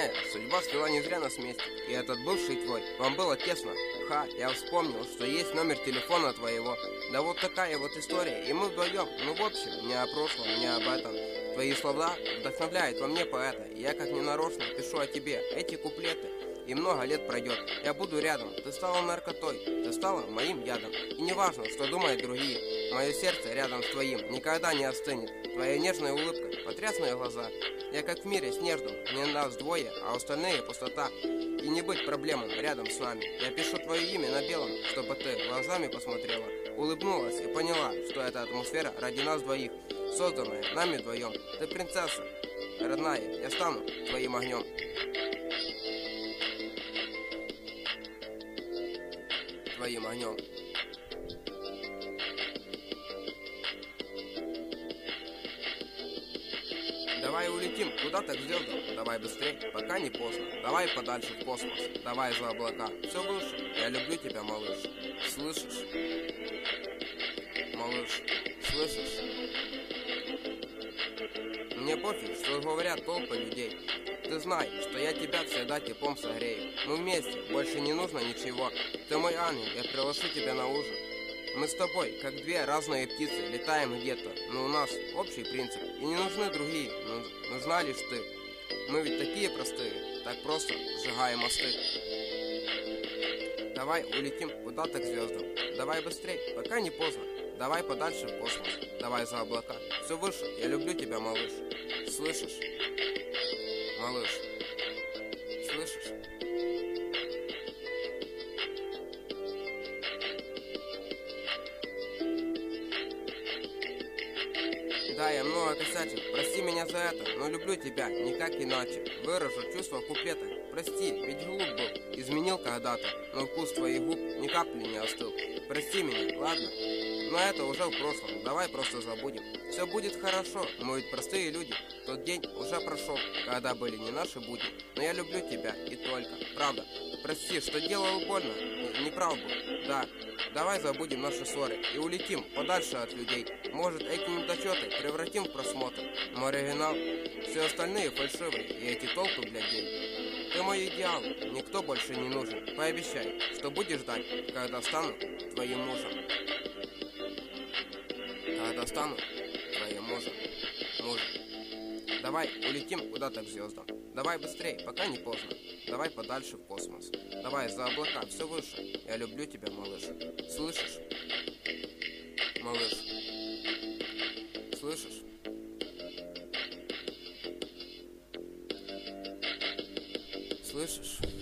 Родная, судьба свела не зря нас вместе. И этот бывший твой, вам было тесно. Ха, я вспомнил, что есть номер телефона твоего. Да вот такая вот история, и мы вдвоем. Ну в общем, не о прошлом, не об этом. Твои слова вдохновляют во мне поэта. И я как ненарочно пишу о тебе эти куплеты. И много лет пройдет, я буду рядом. Ты стала наркотой, ты стала моим ядом. И не важно, что думают другие. Мое сердце рядом с твоим никогда не остынет. Твоя нежная улыбка, потрясные глаза. Я как в мире снежном, не нас двое, а остальные пустота. И не быть проблемам рядом с нами. Я пишу твое имя на белом, чтобы ты глазами посмотрела, улыбнулась и поняла, что эта атмосфера ради нас двоих, созданная нами вдвоем. Ты принцесса, родная, я стану твоим огнем. Твоим огнем. Давай улетим куда-то к звездам. Давай быстрее, пока не поздно. Давай подальше в космос. Давай за облака. Все выше. Я люблю тебя, малыш. Слышишь? Малыш, слышишь? Мне пофиг, что говорят толпы людей. Ты знай, что я тебя всегда теплом согрею. Мы вместе, больше не нужно ничего. Ты мой ангел, я приглашу тебя на ужин. Мы с тобой, как две разные птицы, летаем где-то, но у нас общий принцип. И не нужны другие, нужна лишь ты. Мы ведь такие простые, так просто сжигаем мосты. Давай улетим куда-то к звездам. Давай быстрей, пока не поздно. Давай подальше в космос. Давай за облака. Все выше, я люблю тебя, малыш. Слышишь? Малыш, слышишь? Да, я много косячил, прости меня за это, но люблю тебя, никак иначе. Выражу чувства в куплетах, прости, ведь глуп был, изменил когда-то, но вкус твоих губ ни капли не остыл. Прости меня, ладно? Но это уже в прошлом, давай просто забудем. Все будет хорошо, мы ведь простые люди. Тот день уже прошел, когда были не наши будни. Но я люблю тебя и только, правда. Прости, что делал больно, не прав был, да. Давай забудем наши ссоры и улетим подальше от людей. Может, эти недочеты превратим в просмотр. Мой оригинал, все остальные фальшивые, и эти толпы блядей. Ты мой идеал, никто больше не нужен. Пообещай, что будешь ждать, когда стану твоим мужем. Когда стану твоим мужем. Давай улетим куда-то к звездам. Давай быстрей, пока не поздно. Давай подальше в космос. Давай за облака, все выше. Я люблю тебя, малыш. Слышишь? Малыш. Слышишь? Слышишь?